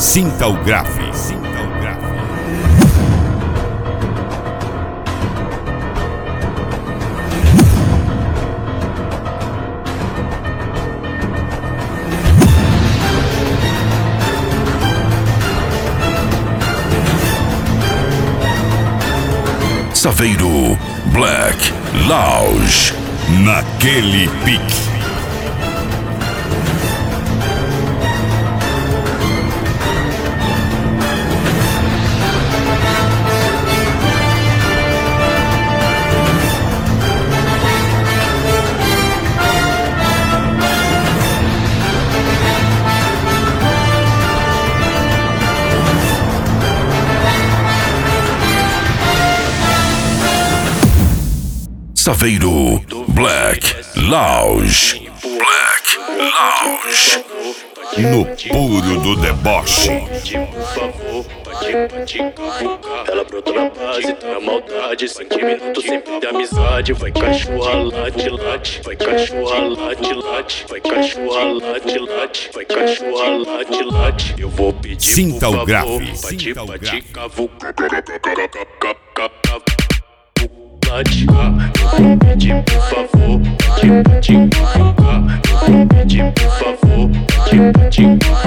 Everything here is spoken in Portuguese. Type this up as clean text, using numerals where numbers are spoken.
Sinta o grave. Sinta o grave. Saveiro Black Lounge. Naquele pique. Saveiro Black Lounge. Black Lounge. No puro do deboche. Ela brotou na base, tá na maldade. 5 minutos sempre de amizade. Vai cachorra, late, late. Vai cachorra, late, late. Vai cachorra, late, late. Vai cachorra, late, late. Eu vou pedir Sinta o grave. Pati, pati, cavu. Eu vou pedir por favor, pati, pati, eu vou pedir por favor, pati, pati.